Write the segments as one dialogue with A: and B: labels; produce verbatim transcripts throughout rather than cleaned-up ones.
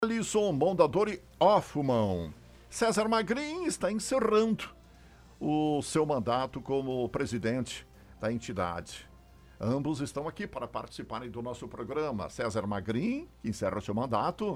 A: Alisson Mondadori Hoffmann. César Magrin está encerrando o seu mandato como presidente da entidade. Ambos estão aqui para participarem do nosso programa. César Magrin, que encerra o seu mandato,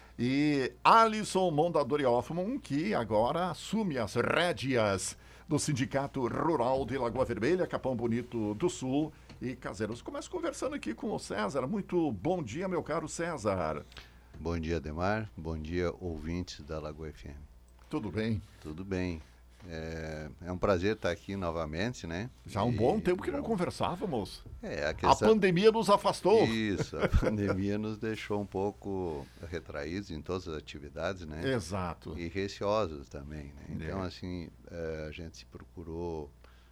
A: e Alisson Mondadori Hoffmann, que agora assume as rédeas do Sindicato Rural de Lagoa Vermelha, Capão Bonito do Sul e Caseiros. Começo conversando aqui com o César. Muito bom dia, meu caro César.
B: Bom dia, Ademar. Bom dia, ouvintes da Lagoa F M.
A: Tudo bem?
B: Tudo bem. É, é um prazer estar aqui novamente, né?
A: Já há um
B: e,
A: bom tempo que
B: já...
A: não conversávamos.
B: É, a,
A: A
B: questão...
A: pandemia nos afastou.
B: Isso, a pandemia nos deixou um pouco retraídos em todas as atividades, né?
A: Exato.
B: E receosos também, né? Então,
A: É.
B: assim, é, a gente procurou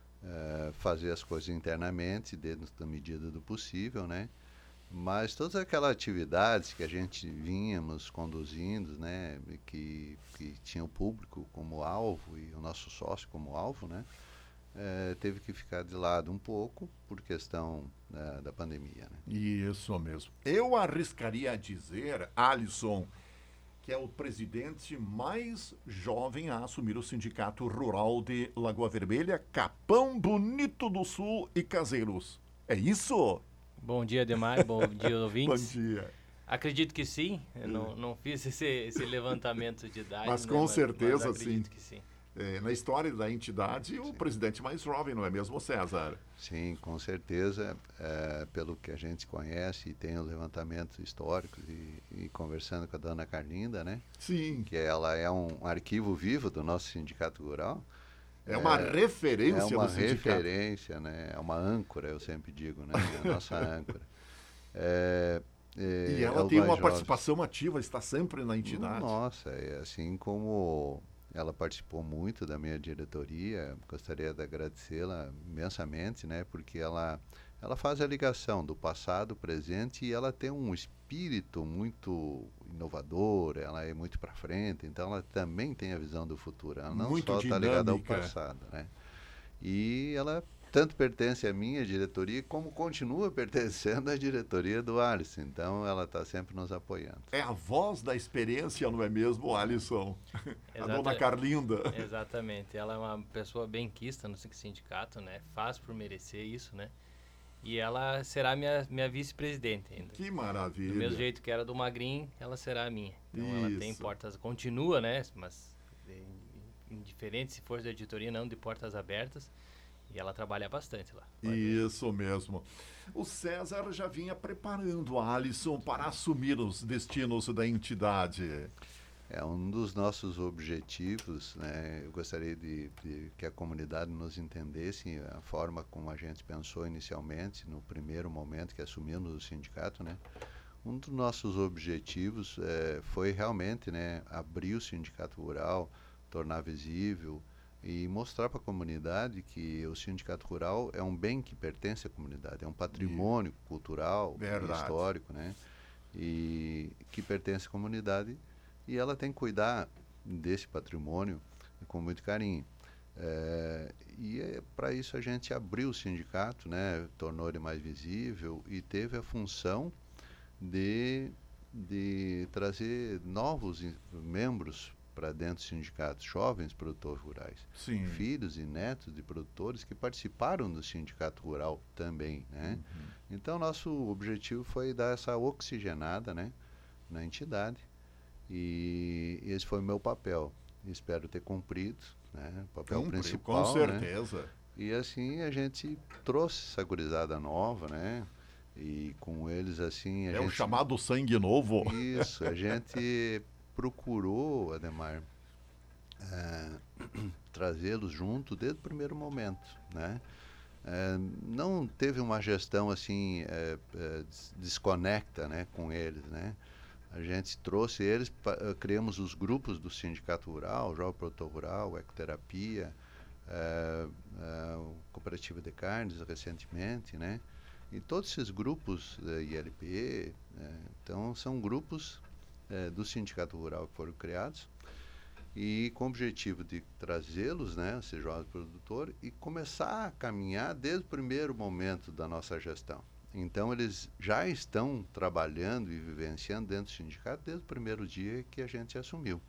B: é, fazer as coisas internamente, dentro da medida do possível, né? Mas todas aquelas atividades que a gente vínhamos conduzindo, né, que, que tinha o público como alvo e o nosso sócio como alvo, né, é, teve que ficar de lado um pouco por questão é, da pandemia. Né?
A: Isso mesmo. Eu arriscaria a dizer, Alisson, que é o presidente mais jovem a assumir o Sindicato Rural de Lagoa Vermelha, Capão Bonito do Sul e Caseiros. É isso?
C: Bom dia, Ademar. Bom dia, ouvintes.
A: Bom dia.
C: Acredito que sim. Eu não, não fiz esse, esse levantamento de idade.
A: Mas
C: né?
A: com
C: mas,
A: certeza,
C: mas acredito
A: sim.
C: que sim.
A: É, na história da entidade, o presidente mais jovem, não é mesmo, César?
B: Sim, com certeza. É, pelo que a gente conhece e tem os levantamentos históricos e, e conversando com a dona Carlinda, né?
A: Sim.
B: Que ela é um arquivo vivo do nosso Sindicato Rural.
A: É uma
B: é,
A: referência
B: É uma
A: do sindicato.
B: referência, né? É uma âncora, eu sempre digo, né? A nossa âncora. É, é,
A: E ela
B: é
A: tem uma
B: jovem.
A: participação ativa, está sempre na entidade.
B: Nossa, é assim como ela participou muito da minha diretoria, gostaria de agradecê-la imensamente, né? Porque ela, ela faz a ligação do passado, presente, e ela tem um espírito muito inovador, ela é muito para frente, então ela também tem a visão do futuro, ela não
A: Muito
B: só está ligada ao
A: dinâmica.
B: passado, né? E ela tanto pertence à minha diretoria, como continua pertencendo à diretoria do Alisson, então ela está sempre nos apoiando.
A: É a voz da experiência, não é mesmo, Alisson? A
C: Exata-
A: dona Carlinda.
C: Exatamente. Ela é uma pessoa benquista no sindicato, né? Faz por merecer isso, né? E ela será minha, minha vice-presidente ainda.
A: Que
C: Do
A: maravilha.
C: mesmo jeito que era do Magrin, ela será a minha. Então ela tem
A: Isso.
C: portas... Continua, né? Mas é, indiferente se for da editoria, não, de portas abertas. E ela trabalha bastante lá.
A: Isso mesmo. O César já vinha preparando a Alisson para assumir os destinos da entidade.
B: É um dos nossos objetivos, né? Eu gostaria de, de que a comunidade nos entendesse a forma como a gente pensou inicialmente, no primeiro momento que assumimos o sindicato, né? Um dos nossos objetivos é, foi realmente, né, abrir o sindicato rural, tornar visível e mostrar para a comunidade que o sindicato rural é um bem que pertence à comunidade, é um patrimônio e... cultural, e histórico, né? E que pertence à comunidade. E ela tem que cuidar desse patrimônio com muito carinho. É, e é, para isso a gente abriu o sindicato, né, tornou ele mais visível e teve a função de, de trazer novos membros para dentro do sindicato, jovens produtores rurais,
A: Sim.
B: filhos e netos de produtores que participaram do sindicato rural também, né? Uhum. Então nosso objetivo foi dar essa oxigenada, né, na entidade. E esse foi o meu papel. Espero ter cumprido, né? O papel
A: Cumpriu,
B: principal.
A: Com certeza.
B: Né? E assim a gente trouxe essa gurizada nova, né? E com eles assim. A
A: é
B: gente...
A: o chamado sangue novo.
B: Isso, a gente procurou, Ademar, é, trazê-los junto desde o primeiro momento, né? É, não teve uma gestão assim é, é, desconecta, né, com eles, né? A gente trouxe eles, uh, criamos os grupos do Sindicato Rural, Jovem Produtor Rural, Ecoterapia, uh, uh, Cooperativa de Carnes, recentemente, né? E todos esses grupos, uh, I L P, uh, então são grupos uh, do Sindicato Rural que foram criados e com o objetivo de trazê-los, né, esses jovens produtores, e começar a caminhar desde o primeiro momento da nossa gestão. então, eles já estão trabalhando e vivenciando dentro do sindicato desde o primeiro dia que a gente assumiu.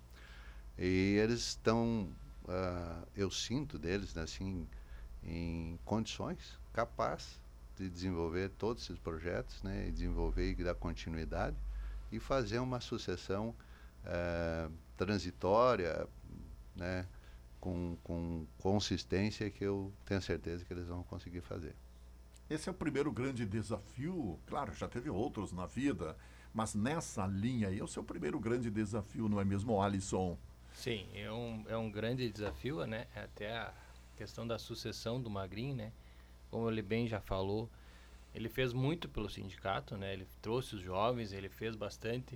B: E eles estão, uh, eu sinto deles, né, assim, em condições capazes de desenvolver todos esses projetos, né, e desenvolver e dar continuidade e fazer uma sucessão uh, transitória, né, com, com consistência, que eu tenho certeza que eles vão conseguir fazer.
A: Esse é o primeiro grande desafio, claro, já teve outros na vida, mas nessa linha aí é o seu primeiro grande desafio, não é mesmo, Alisson?
C: Sim, é um, é um grande desafio, né? Até a questão da sucessão do Magrinho, né? Como ele bem já falou, ele fez muito pelo sindicato, né? Ele trouxe os jovens, ele fez bastante.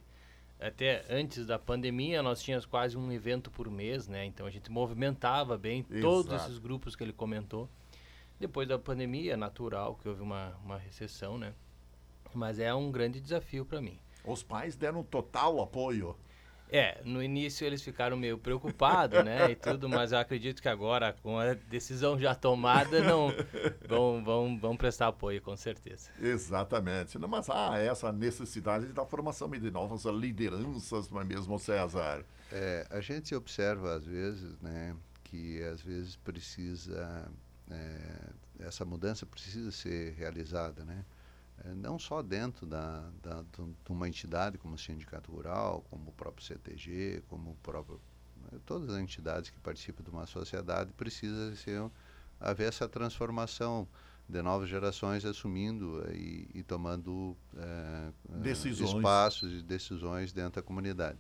C: Até antes da pandemia, nós tínhamos quase um evento por mês, né? Então a gente movimentava bem
A: Exato.
C: Todos esses grupos que ele comentou. Depois da pandemia, é natural que houve uma, uma recessão, né? Mas é um grande desafio para mim.
A: Os pais deram total apoio.
C: É, no início eles ficaram meio preocupados, né, e tudo, mas eu acredito que agora, com a decisão já tomada, não vão, vão, vão prestar apoio, com certeza.
A: Exatamente. Não, mas há essa necessidade da formação de novas lideranças, não é mesmo, César?
B: É, a gente observa, às vezes, né, que às vezes precisa... É, essa mudança precisa ser realizada, né? É, não só dentro da, da, de uma entidade como o Sindicato Rural, como o próprio C T G, como o próprio... Todas as entidades que participam de uma sociedade precisa ser, haver essa transformação de novas gerações assumindo e, e tomando é,
A: decisões.
B: espaços e decisões dentro da comunidade.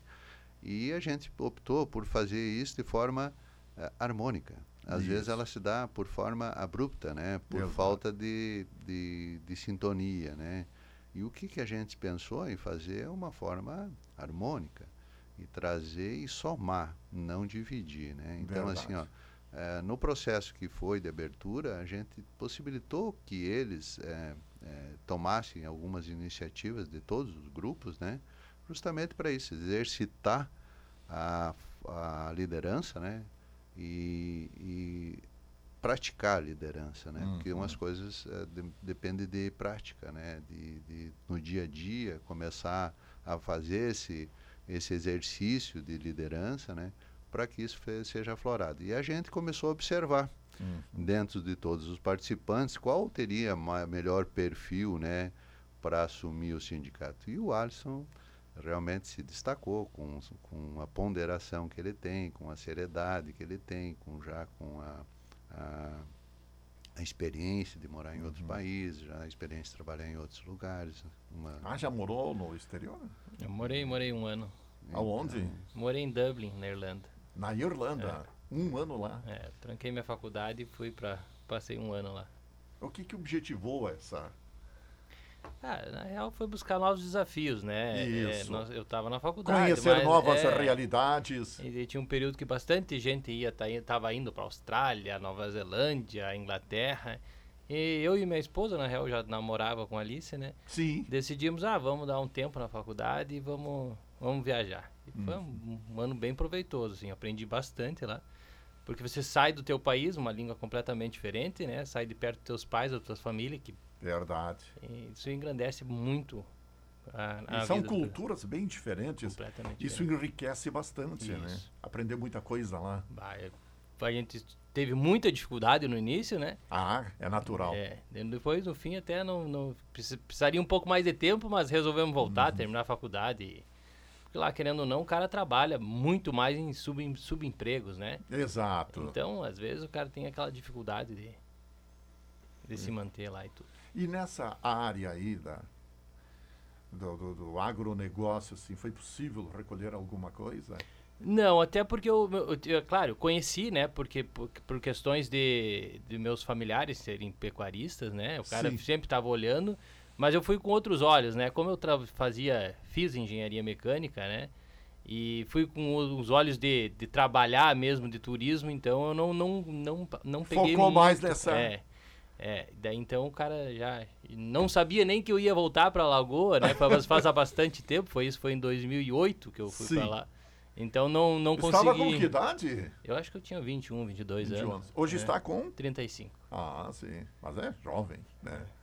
B: E a gente optou por fazer isso de forma é, harmônica. Às Isso. vezes ela se dá por forma abrupta, né? Por Exato. falta de, de, de sintonia, né? E o que, que a gente pensou em fazer é uma forma harmônica e trazer e somar, não dividir, né? Então, Verdade. assim, ó, é, no processo que foi de abertura, a gente possibilitou que eles é, é, tomassem algumas iniciativas de todos os grupos, né? Justamente para isso, exercitar a, a liderança, né? E, e praticar a liderança, né? Uhum. Porque umas coisas é, de, depende de prática, né? De, de no dia a dia começar a fazer esse esse exercício de liderança, né? Para que isso fe, seja aflorado. E a gente começou a observar uhum. dentro de todos os participantes qual teria ma, melhor perfil, né? Para assumir o sindicato. E o Alisson realmente se destacou com, com a ponderação que ele tem, com a seriedade que ele tem, com já com a, a, a experiência de morar em uhum. outros países, já a experiência de trabalhar em outros lugares. Uma...
A: Ah, já morou no exterior?
C: Eu morei, morei um ano.
A: Aonde?
C: Então, morei em Dublin, na Irlanda.
A: Na Irlanda? É. Um ano lá?
C: É, tranquei minha faculdade e fui para passei um ano lá.
A: O que que objetivou essa...
C: Ah, na real foi buscar novos desafios, né?
A: Isso.
C: É, nós, eu estava na faculdade.
A: Conhecer
C: mas,
A: novas
C: é,
A: realidades.
C: E, e tinha um período que bastante gente ia estava indo para a Austrália, Nova Zelândia, Inglaterra. E eu e minha esposa, na real, já namorava com a Alice, né?
A: Sim.
C: Decidimos, ah, vamos dar um tempo na faculdade e vamos, vamos viajar. E hum. foi um, um ano bem proveitoso, assim, aprendi bastante lá. Porque você sai do teu país, uma língua completamente diferente, né? Sai de perto dos teus pais, da tua família, que
A: Verdade.
C: isso engrandece muito a, a
A: e são
C: vida
A: culturas do... bem diferentes.
C: Completamente
A: Isso
C: diferente.
A: enriquece bastante,
C: Isso.
A: né? Aprender muita coisa lá.
C: Bah, é, a gente teve muita dificuldade no início, né?
A: Ah, é natural.
C: É, depois, no fim, até não, não precisaria um pouco mais de tempo, mas resolvemos voltar, uhum. terminar a faculdade. E, porque lá, querendo ou não, o cara trabalha muito mais em sub, subempregos, né?
A: Exato.
C: Então, às vezes, o cara tem aquela dificuldade de, de é. se manter lá e tudo.
A: E nessa área aí da, do, do, do agronegócio, assim, foi possível recolher alguma coisa?
C: Não, até porque eu, eu, eu claro, eu conheci, né, porque por, por questões de, de meus familiares serem pecuaristas, né, o cara Sim. sempre estava olhando, mas eu fui com outros olhos, né, como eu tra- fazia, fiz engenharia mecânica, né, e fui com os olhos de, de trabalhar mesmo, de turismo, então eu não, não, não, não peguei
A: Focou
C: muito,
A: mais nessa...
C: É, é, daí então o cara já não sabia nem que eu ia voltar para Lagoa, né, faz, faz há bastante tempo, foi isso, foi em dois mil e oito que eu fui para lá. Então não, não consegui...
A: Estava com que idade?
C: Eu acho que eu tinha vinte e um, vinte e dois
A: vinte e um
C: anos.
A: Hoje
C: é.
A: está com?
C: trinta e cinco.
A: Ah, sim. Mas é jovem, né?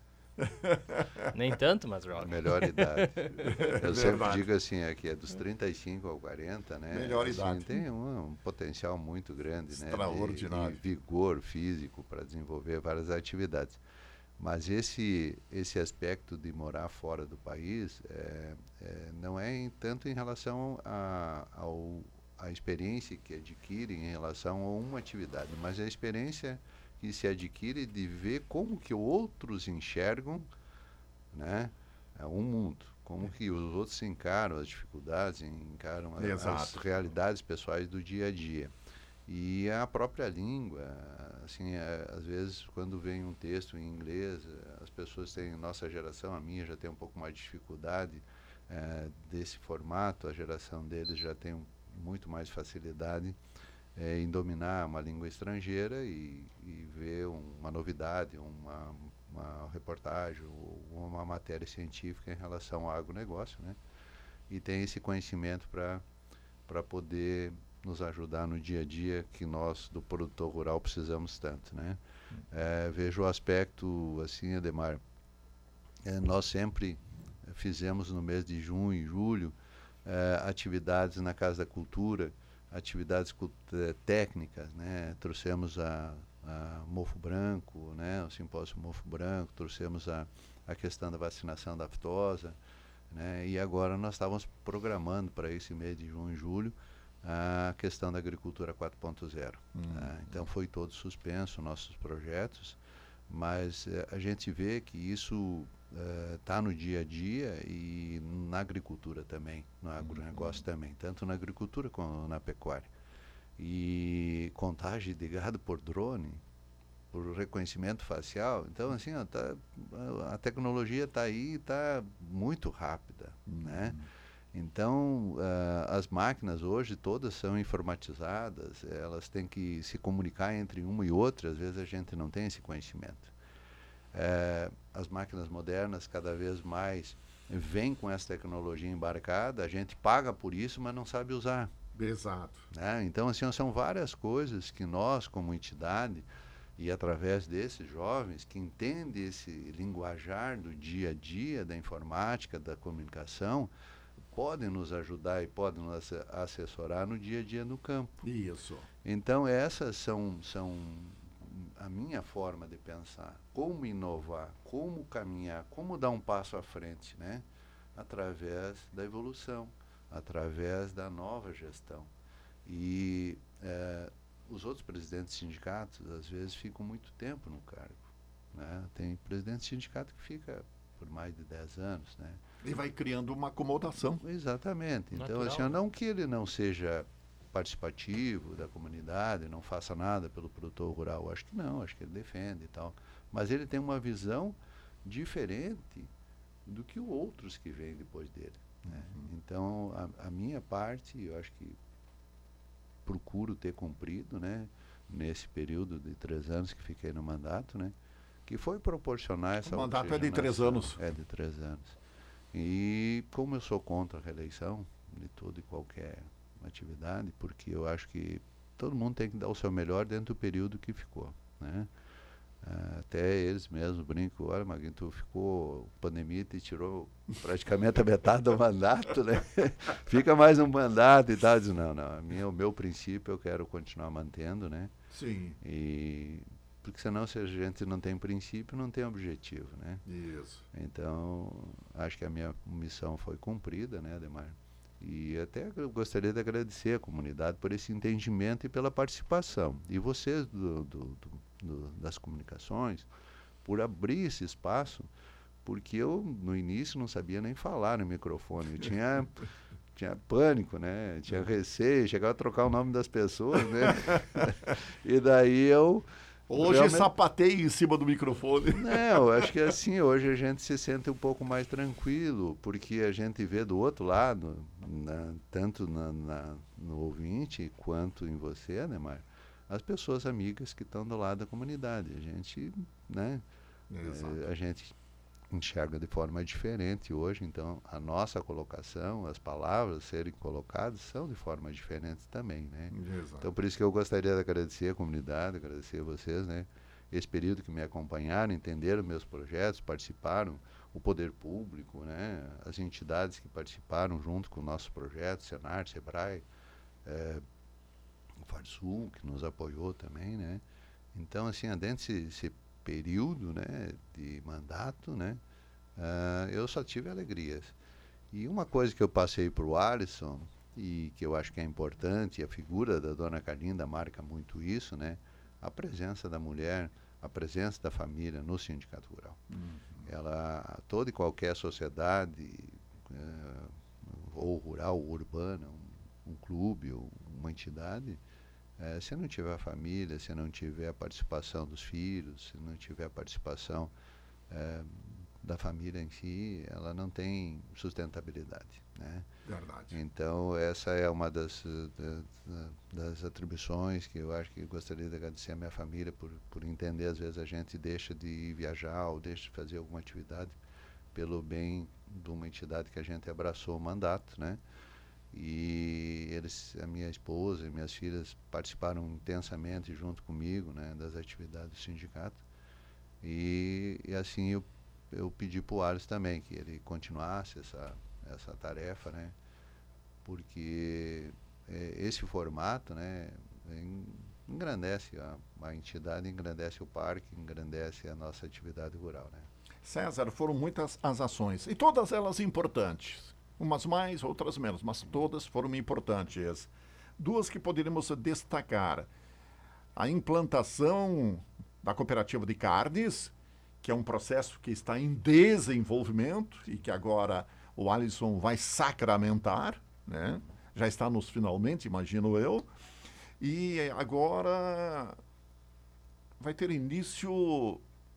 C: Nem tanto, mas joga.
B: A melhor idade. Eu
A: Verdade.
B: sempre digo assim, é que é dos trinta e cinco ao quarenta, né?
A: Melhor
B: assim,
A: idade.
B: Tem um, um potencial muito grande, né?
A: Extraordinário.
B: De, de vigor físico para desenvolver várias atividades. Mas esse, esse aspecto de morar fora do país é, é, não é em, tanto em relação a, ao, a experiência que adquire em relação a uma atividade, mas a experiência que se adquire de ver como que outros enxergam, né, um mundo, como que os outros encaram as dificuldades, encaram a, as realidades pessoais do dia a dia. E a própria língua, assim, é, às vezes quando vem um texto em inglês, as pessoas têm, nossa geração, a minha já tem um pouco mais de dificuldade é, desse formato, a geração deles já tem um, muito mais facilidade é, em dominar uma língua estrangeira e, e ver um, uma novidade, uma, uma reportagem ou uma matéria científica em relação ao agronegócio, né? E tem esse conhecimento para para poder nos ajudar no dia a dia que nós do produtor rural precisamos tanto, né? É, vejo o aspecto assim, Ademar, é, nós sempre fizemos no mês de junho e julho é, atividades na Casa da Cultura, atividades é, técnicas, né? Trouxemos a, a Mofo Branco, né? O simpósio Mofo Branco, trouxemos a, a questão da vacinação da aftosa, né? E agora nós estávamos programando para esse mês de junho e julho a questão da agricultura quatro ponto zero. Hum. Né? Então foi todo suspenso nossos projetos, mas eh, a gente vê que isso está uh, no dia a dia e na agricultura também, no agronegócio hum. também, tanto na agricultura como na pecuária. E contagem de gado por drone, por reconhecimento facial, então assim, ó, tá, a tecnologia está aí e está muito rápida, hum. né? Então, uh, as máquinas hoje todas são informatizadas, elas têm que se comunicar entre uma e outra, às vezes a gente não tem esse conhecimento. Uh, as máquinas modernas cada vez mais vêm com essa tecnologia embarcada, a gente paga por isso, mas não sabe usar.
A: Exato.
B: Né? Então, assim, são várias coisas que nós, como entidade, e através desses jovens que entendem esse linguajar do dia a dia, da informática, da comunicação, podem nos ajudar e podem nos assessorar no dia a dia no campo.
A: Isso.
B: Então essas são, são a minha forma de pensar. Como inovar, como caminhar, como dar um passo à frente, né? Através da evolução, através da nova gestão. E é, os outros presidentes de sindicatos, às vezes, ficam muito tempo no cargo. Né? Tem presidente de sindicato que fica por mais de dez anos, né?
A: E vai criando uma acomodação.
B: Exatamente. Então,
C: Natural,
B: assim,
C: né?
B: não que ele não seja participativo da comunidade, não faça nada pelo produtor rural. Acho que não, acho que ele defende e tal. Mas ele tem uma visão diferente do que outros que vêm depois dele. Né? Uhum. Então, a, a minha parte, eu acho que procuro ter cumprido, né? Nesse período de três anos que fiquei no mandato, né? Que foi proporcionar essa...
A: O mandato é de três anos.
B: É de três anos. E como eu sou contra a reeleição de toda e qualquer atividade, porque eu acho que todo mundo tem que dar o seu melhor dentro do período que ficou, né? Uh, até eles mesmos brincam, olha, Maguinho, tu ficou, pandemia te tirou praticamente a metade do mandato, né? Fica mais um mandato e tal. Diz, não, não, a minha, o meu princípio eu quero continuar mantendo, né?
A: Sim.
B: E... porque senão, se a gente não tem princípio, não tem objetivo, né?
A: Isso.
B: Então, acho que a minha missão foi cumprida, né, Ademar? E até eu gostaria de agradecer a comunidade por esse entendimento e pela participação. E vocês do, do, do, do, das comunicações, por abrir esse espaço, porque eu, no início, não sabia nem falar no microfone. Eu tinha... tinha pânico, né? Tinha receio, chegava a trocar o nome das pessoas, né? E daí eu...
A: Hoje realmente... sapateio em cima do microfone.
B: Não, acho que assim, hoje a gente se sente um pouco mais tranquilo, porque a gente vê do outro lado, na, tanto na, na, no ouvinte quanto em você, Neymar, as pessoas amigas que estão do lado da comunidade. A gente, né, é, a gente enxerga de forma diferente hoje, então a nossa colocação, as palavras serem colocadas são de forma diferente também, né? Exato. Então por isso que eu gostaria de agradecer a comunidade, agradecer a vocês, né, esse período que me acompanharam, entenderam meus projetos, participaram, o poder público, né, as entidades que participaram junto com o nosso projeto, Senar, Sebrae, é, o Farsul, que nos apoiou também, né. Então, assim, dentro desse, desse período, né, de mandato, né, uh, eu só tive alegrias. E uma coisa que eu passei para o Alisson, e que eu acho que é importante, e a figura da dona Carlinda marca muito isso, né, a presença da mulher, a presença da família no sindicato rural. Uhum. Ela, toda e qualquer sociedade, uh, ou rural, ou urbana, um, um clube, ou uma entidade, uh, se não tiver a família, se não tiver a participação dos filhos, se não tiver a participação uh, da família em si, ela não tem sustentabilidade, né?
A: Verdade.
B: Então, essa é uma das, da, das atribuições que eu acho que gostaria de agradecer à minha família por, por entender, às vezes a gente deixa de viajar ou deixa de fazer alguma atividade pelo bem de uma entidade que a gente abraçou o mandato, né? E eles, a minha esposa e minhas filhas participaram intensamente junto comigo, né, das atividades do sindicato. E, e assim eu eu pedi para o Alisson também que ele continuasse essa, essa tarefa, né? Porque é, esse formato, né, engrandece a, a entidade, engrandece o parque, engrandece a nossa atividade rural, né?
A: César, foram muitas as ações, e todas elas importantes. Umas mais, outras menos, mas todas foram importantes. Duas que poderíamos destacar. A implantação da cooperativa de carnes, que é um processo que está em desenvolvimento e que agora o Alisson vai sacramentar, né? Já está nos finalmente, imagino eu. E agora vai ter início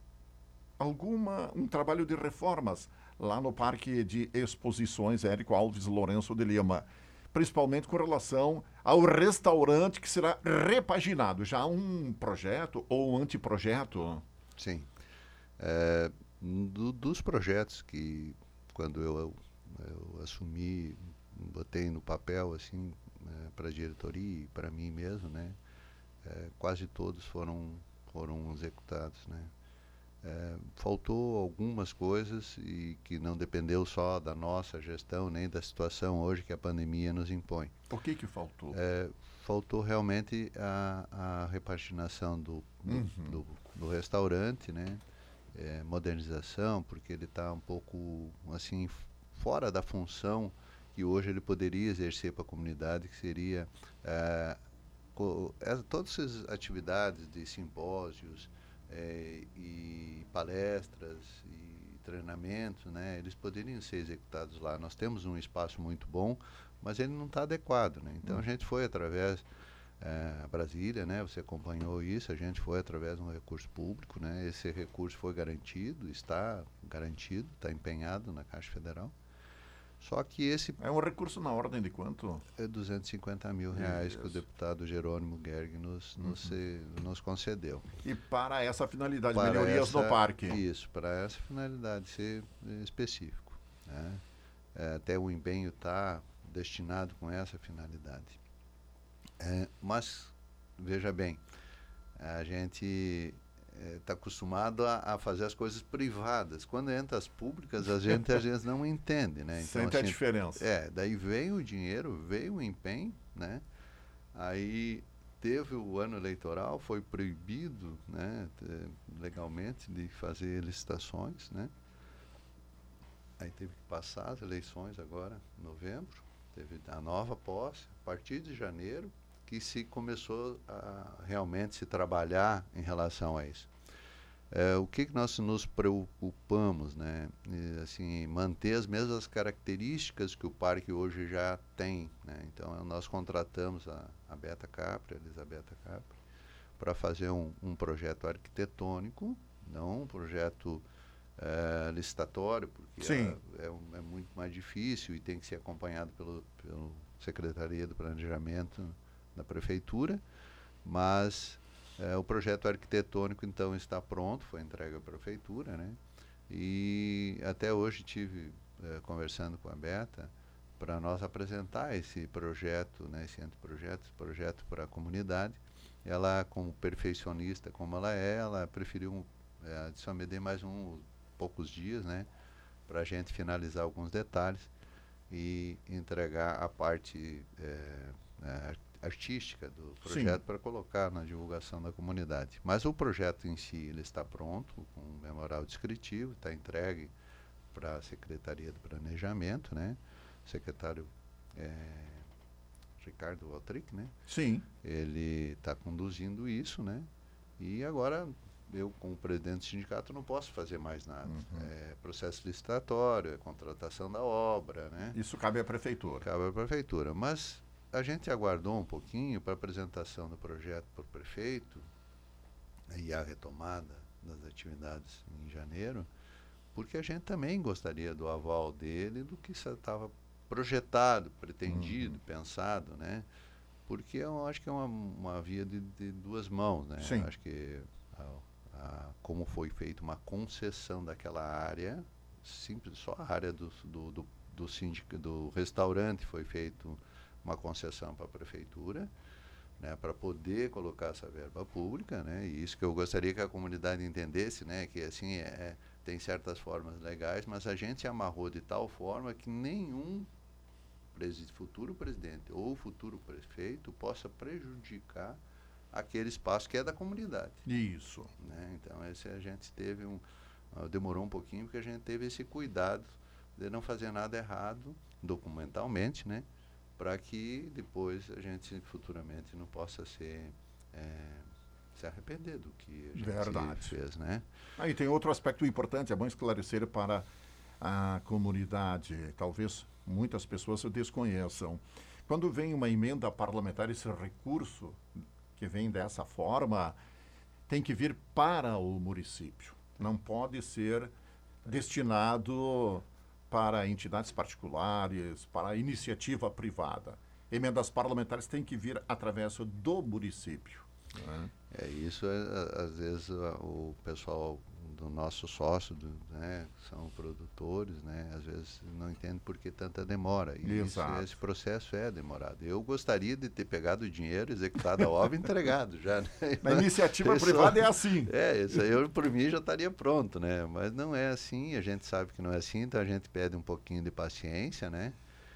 A: alguma, um trabalho de reformas lá no Parque de Exposições Érico Alves Lourenço de Lima, principalmente com relação ao restaurante que será repaginado. Já há um projeto ou um anteprojeto?
B: Sim. É, do, dos projetos que, quando eu, eu, eu assumi, botei no papel, assim, é, para a diretoria e para mim mesmo, né, é, quase todos foram, foram executados, né. É, faltou algumas coisas e que não dependeu só da nossa gestão, nem da situação hoje que a pandemia nos impõe.
A: O que que faltou?
B: É, faltou realmente a, a repaginação do, do, uhum. do, do restaurante, né? É, modernização, porque ele está um pouco assim fora da função que hoje ele poderia exercer para a comunidade, que seria é, co, é, todas essas atividades de simpósios é, e palestras e treinamentos, né, eles poderiam ser executados lá. Nós temos um espaço muito bom, mas ele não está adequado, né? Então hum. a gente foi através É, Brasília, né? Você acompanhou isso, a gente foi através de um recurso público, né? Esse recurso foi garantido, está garantido, está empenhado na Caixa Federal. Só que esse...
A: É um recurso na ordem de quanto?
B: É duzentos e cinquenta mil reais isso. Que o deputado Jerônimo Gerg nos, uhum. nos, se, nos concedeu.
A: E para essa finalidade,
B: para
A: melhorias
B: essa,
A: no parque?
B: Isso, para essa finalidade, ser específico, né? É, até o empenho está destinado com essa finalidade. É, mas, veja bem, a gente está é, acostumado a, a fazer as coisas privadas. Quando entra as públicas, a gente às vezes não entende, né?
A: Então, sente assim, a diferença.
B: É, daí veio o dinheiro, veio o empenho, né? Aí teve o ano eleitoral, foi proibido, né, legalmente de fazer licitações, né? Aí teve que passar as eleições agora, em novembro, teve a nova posse, a partir de janeiro, que se começou a realmente se trabalhar em relação a isso. É, o que, que nós nos preocupamos, né? E, assim, manter as mesmas características que o parque hoje já tem, né? Então, nós contratamos a, a Beta Capri, a Elisabetta Capri, para fazer um, um projeto arquitetônico, não um projeto é, licitatório, porque é, é, um, é muito mais difícil e tem que ser acompanhado pelo, pelo Secretaria do Planejamento da Prefeitura, mas é, o projeto arquitetônico então está pronto, foi entregue à Prefeitura, né? E até hoje tive, é, conversando com a Beta, para nós apresentar esse projeto, né, esse anteprojeto, projeto para a comunidade. Ela, como perfeccionista como ela é, ela preferiu é, adicionar mais um poucos dias, né, para a gente finalizar alguns detalhes e entregar a parte é, é, artística do projeto para colocar na divulgação da comunidade. Mas o projeto em si ele está pronto, com um memorial descritivo, está entregue para a Secretaria do Planejamento, né? O secretário é, Ricardo Waltrick, né?
A: Sim.
B: Ele está conduzindo isso, né? E agora eu, como presidente do sindicato, não posso fazer mais nada. Uhum. É processo licitatório, é contratação da obra, né?
A: Isso cabe à prefeitura.
B: Cabe à prefeitura, mas a gente aguardou um pouquinho para a apresentação do projeto para o prefeito e a retomada das atividades em janeiro, porque a gente também gostaria do aval dele, do que estava projetado, pretendido, uhum. pensado, né? Porque eu acho que é uma, uma via de, de duas mãos, né?
A: Sim.
B: Acho que a, a, como foi feita uma concessão daquela área, simples, só a área do, do, do, do, sindic, do restaurante foi feito uma concessão para a prefeitura, né, para poder colocar essa verba pública, né? E isso que eu gostaria que a comunidade entendesse, né? Que assim é, tem certas formas legais, mas a gente se amarrou de tal forma que nenhum presi- futuro presidente ou futuro prefeito possa prejudicar aquele espaço que é da comunidade.
A: Isso.
B: Né? Então, esse a gente teve um... Uh, demorou um pouquinho, porque a gente teve esse cuidado de não fazer nada errado, documentalmente, né? Para que depois a gente futuramente não possa ser... É, se arrepender do que a gente
A: Verdade.
B: fez, né?
A: Aí tem outro aspecto importante, é bom esclarecer para a comunidade, talvez muitas pessoas desconheçam. Quando vem uma emenda parlamentar, esse recurso que vem dessa forma tem que vir para o município. Não pode ser destinado para entidades particulares, para iniciativa privada. Emendas parlamentares têm que vir através do município. Né?
B: É isso, é, às vezes o pessoal do nosso sócio, do, né, são produtores, né, às vezes não entende por que tanta demora. E isso, esse processo é demorado. Eu gostaria de ter pegado o dinheiro, executado a obra e entregado já. Né?
A: Na iniciativa privada é assim.
B: É, isso aí eu, por mim, já estaria pronto, né? Mas não é assim, a gente sabe que não é assim, então a gente pede um pouquinho de paciência, né?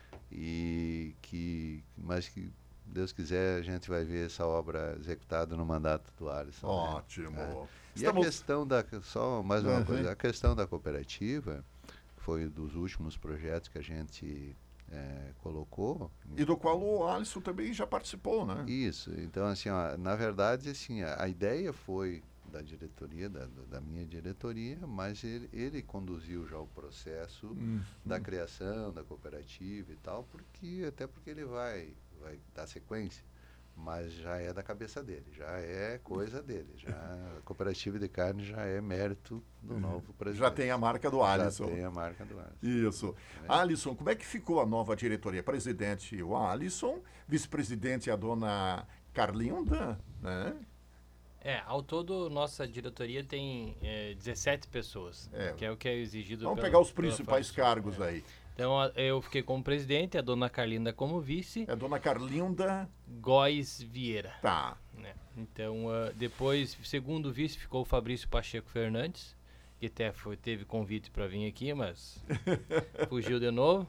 B: E que, mas que Deus quiser, a gente vai ver essa obra executada no mandato do Alisson.
A: Ótimo.
B: Né? É. E
A: Estamos...
B: a questão da, só mais uma
A: uhum.
B: coisa, a questão da cooperativa foi dos últimos projetos que a gente é, colocou.
A: E do qual o Alisson também já participou, né?
B: Isso, então assim, ó, na verdade, assim, a, a ideia foi da diretoria, da, da minha diretoria, mas ele, ele conduziu já o processo uhum. da criação da cooperativa e tal, porque até porque ele vai, vai dar sequência. Mas já é da cabeça dele, já é coisa dele. Já, a cooperativa de carne já é mérito do uhum. novo presidente.
A: Já tem a marca do Alisson.
B: Já tem a marca do Alisson.
A: Isso. É. Alisson, como é que ficou a nova diretoria? Presidente o Alisson, vice-presidente a dona Carlinda, né?
C: É, ao todo, nossa diretoria tem é, dezessete pessoas, é. que é o que é exigido.
A: Vamos
C: pela,
A: pegar os principais cargos é. aí.
C: Então, eu fiquei como presidente, a dona Carlinda como vice.
A: É a dona Carlinda...
C: Góes Vieira.
A: Tá.
C: Né? Então, uh, depois, segundo vice, ficou o Fabrício Pacheco Fernandes, que até foi, teve convite para vir aqui, mas fugiu de novo.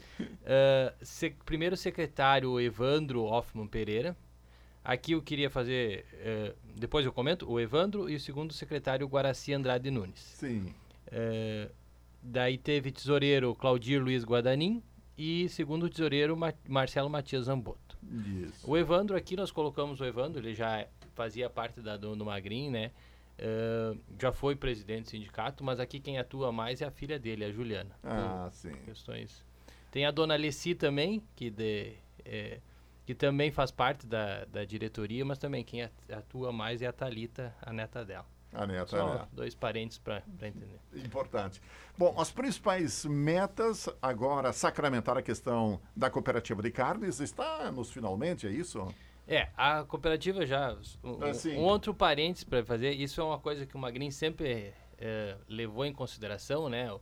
C: Uh, se, primeiro secretário, o Evandro Hoffman Pereira. Aqui eu queria fazer, uh, depois eu comento, o Evandro, e o segundo secretário, o Guaraci Andrade Nunes.
A: Sim.
C: Uh, Daí teve tesoureiro Claudir Luiz Guadanin e segundo tesoureiro Mar- Marcelo Matias Zamboto.
A: Isso.
C: O Evandro, aqui nós colocamos o Evandro, ele já fazia parte da do, do Magrin, né? Uh, já foi presidente do sindicato, mas aqui quem atua mais é a filha dele, a Juliana.
A: Ah, sim.
C: Questões. Tem a dona Alessi também, que, de, é, que também faz parte da, da diretoria, mas também quem atua mais é a Thalita, a neta dela.
A: A neta,
C: Só
A: né?
C: dois parentes para entender.
A: Importante. Bom, as principais metas agora, sacramentar a questão da cooperativa de carnes, está nos finalmente, é isso?
C: É, a cooperativa já... Um, assim. um outro parênteses para fazer, isso é uma coisa que o Magrin sempre é, levou em consideração, né?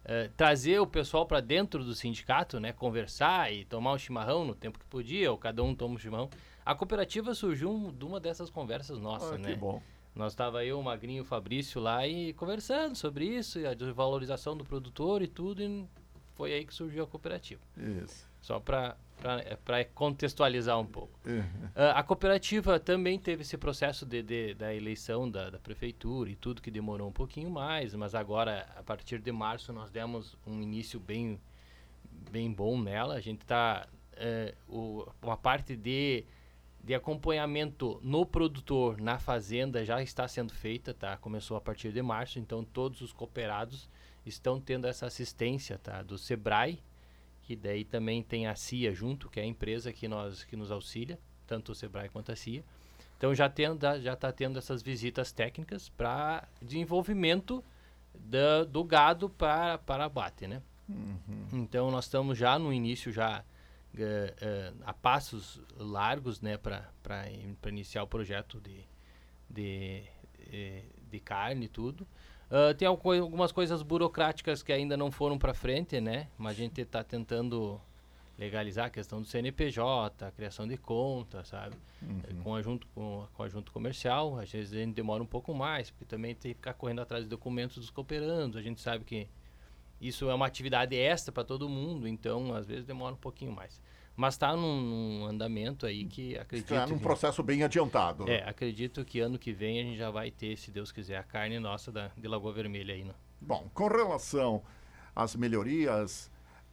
C: uh, trazer o pessoal para dentro do sindicato, né? Conversar e tomar um chimarrão no tempo que podia, ou cada um toma um chimarrão. A cooperativa surgiu um, de uma dessas conversas nossas,
A: ah,
C: né?
A: Que bom.
C: Nós estava eu, o Magrinho e o Fabrício lá e conversando sobre isso, e a desvalorização do produtor e tudo, e foi aí que surgiu a cooperativa.
A: Isso.
C: Só para contextualizar um pouco.
A: Uhum.
C: Uh, a cooperativa também teve esse processo de, de, da eleição da, da prefeitura e tudo, que demorou um pouquinho mais, mas agora, a partir de março, nós demos um início bem, bem bom nela. A gente está... Uh, uma parte de... de acompanhamento no produtor, na fazenda, já está sendo feita, tá? Começou a partir de março, então todos os cooperados estão tendo essa assistência, tá? Do Sebrae, que daí também tem a C I A junto, que é a empresa que, nós, que nos auxilia, tanto o Sebrae quanto a C I A. Então já está já tá tendo essas visitas técnicas para desenvolvimento da, do gado para, para abate, né?
A: Uhum.
C: Então nós estamos já no início, já Uh, uh, a passos largos, né, para iniciar o projeto de, de, de, de carne e tudo. Uh, tem algumas coisas burocráticas que ainda não foram para frente, né, mas a gente está tentando legalizar a questão do C N P J, a criação de conta, sabe, uhum. com, a junto, com, com a junto comercial. Às vezes a gente demora um pouco mais, porque também tem que ficar correndo atrás de documentos dos cooperandos. A gente sabe que isso é uma atividade extra para todo mundo, então às vezes demora um pouquinho mais. Mas está num, num andamento aí que acredito...
A: Está num
C: que,
A: processo bem adiantado.
C: É, acredito que ano que vem a gente já vai ter, se Deus quiser, a carne nossa da, de Lagoa Vermelha aí. Né?
A: Bom, com relação às melhorias,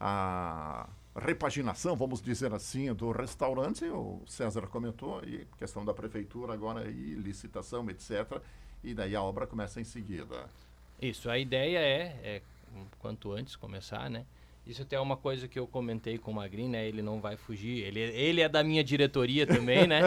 A: a repaginação, vamos dizer assim, do restaurante, o César comentou, e questão da prefeitura agora, e licitação, etcétera. E daí a obra começa em seguida.
C: Isso, a ideia é, é quanto antes começar, né? Isso até é uma coisa que eu comentei com o Magrinho, né? Ele não vai fugir. Ele, ele é da minha diretoria também, né?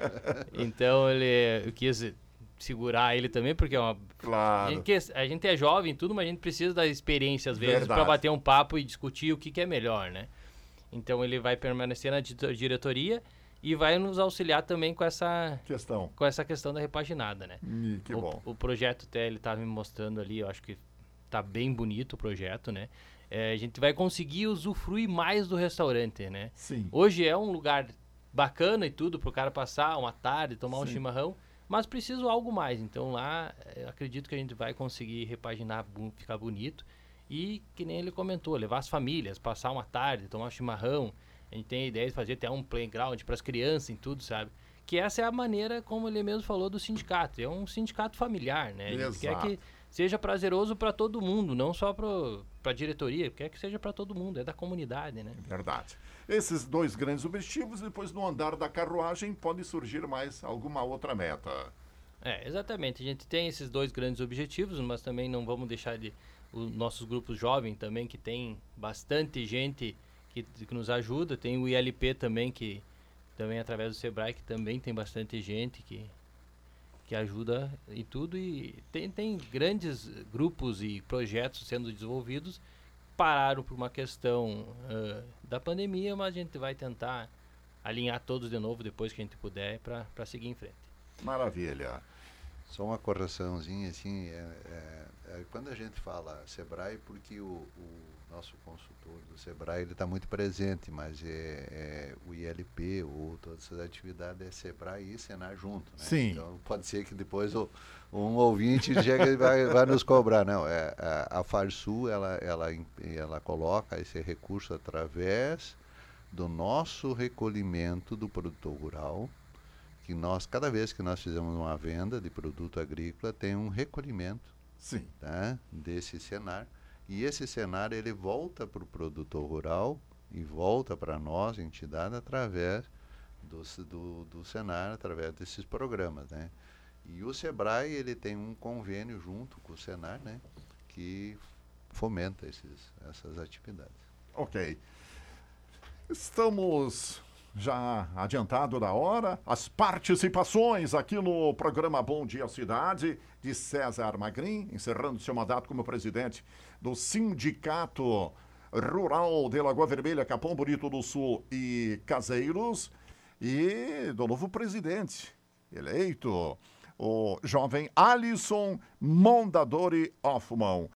C: Então, ele, eu quis segurar ele também, porque é uma...
A: Claro.
C: A gente, a gente é jovem e tudo, mas a gente precisa da experiência, às vezes, para
A: Verdade.
C: bater um papo e discutir o que, que é melhor, né? Então, ele vai permanecer na diretoria e vai nos auxiliar também com essa
A: questão,
C: com essa questão da repaginada, né?
A: Hum, que
C: o,
A: bom.
C: O projeto até, ele estava me mostrando ali, eu acho que tá bem bonito o projeto, né? É, a gente vai conseguir usufruir mais do restaurante, né?
A: Sim.
C: Hoje é um lugar bacana e tudo para o cara passar uma tarde, tomar
A: Sim.
C: um chimarrão, mas preciso algo mais. Então lá, acredito que a gente vai conseguir repaginar, ficar bonito. E, que nem ele comentou, levar as famílias, passar uma tarde, tomar um chimarrão. A gente tem a ideia de fazer até um playground para as crianças e tudo, sabe? Que essa é a maneira, como ele mesmo falou, do sindicato. É um sindicato familiar, né? A gente quer que seja prazeroso para todo mundo, não só para a diretoria, quer que seja para todo mundo, é da comunidade, né?
A: Verdade. Esses dois grandes objetivos, depois no andar da carruagem pode surgir mais alguma outra meta.
C: É, exatamente. A gente tem esses dois grandes objetivos, mas também não vamos deixar de... Os nossos grupos jovens também, que tem bastante gente que, que nos ajuda. Tem o I L P também, que também através do Sebrae, que também tem bastante gente que... que ajuda em tudo, e tem, tem grandes grupos e projetos sendo desenvolvidos. Pararam por uma questão uh, da pandemia, mas a gente vai tentar alinhar todos de novo depois que a gente puder para seguir em frente.
A: Maravilha.
B: Só uma correçãozinha, assim, é, é, é, quando a gente fala Sebrae, porque o, o nosso consultor do Sebrae, ele está muito presente, mas é, é o I L P ou todas essas atividades é Sebrae e Senar junto, né?
A: Sim.
B: Então pode ser que depois o, um ouvinte chega e vai, vai nos cobrar. Não, é, a, a Farsul, ela, ela, ela coloca esse recurso através do nosso recolhimento do produtor rural, que nós, cada vez que nós fizemos uma venda de produto agrícola, tem um recolhimento.
A: Sim.
B: Tá, desse Senar. E esse Senar, ele volta para o produtor rural e volta para nós, entidade, através do, do, do Senar, através desses programas, né? E o Sebrae, ele tem um convênio junto com o Senar, né, que fomenta esses, essas atividades.
A: Ok. Estamos já adiantado da hora. As participações aqui no programa Bom Dia Cidade, de César Magrin, encerrando seu mandato como presidente do Sindicato Rural de Lagoa Vermelha, Capão Bonito do Sul e Caseiros, e do novo presidente eleito, o jovem Alisson Mondadori Hoffmann.